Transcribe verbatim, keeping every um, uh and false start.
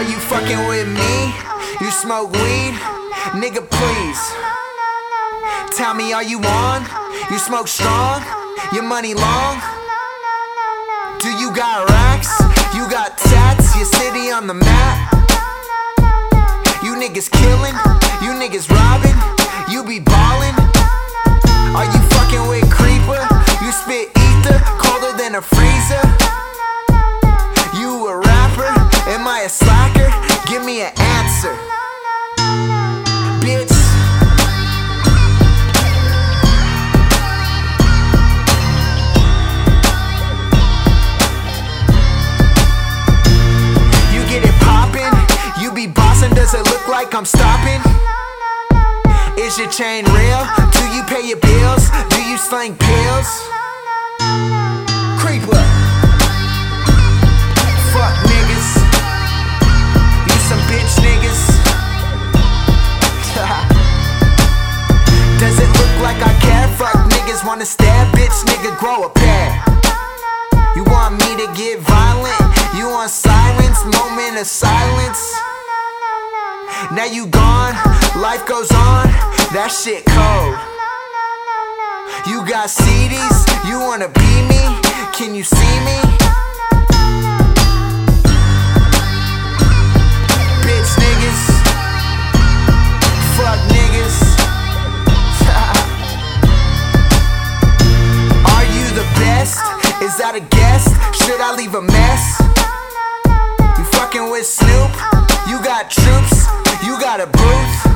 Are you fucking with me? You smoke weed? Nigga, please tell me, are you on? You smoke strong? Your money long? Do you got racks? You got tats? Your city on the map? You niggas killing? You niggas robbing? You be ballin'? Are you fucking with Creeper? You spit ether colder than a freezer? You a rapper? Am I a slacker? Give me an answer, bitch. You get it poppin'? You be bossin'? Does it look like I'm stopping? Is your chain real? Do you pay your bills? Do you sling pills? Creeper. Fuck niggas. You some bitch niggas. Does it look like I care? Fuck niggas wanna stab, bitch nigga, grow a pair. You want me to get violent? You want silence? Moment of silence. Now you gone, life goes on, that shit cold. You got C Ds, you wanna be me? Can you see me? Bitch niggas, fuck niggas. Are you the best? Is that a guess? Should I leave a mess? You fucking with Snoop? You got troops? You got a booth?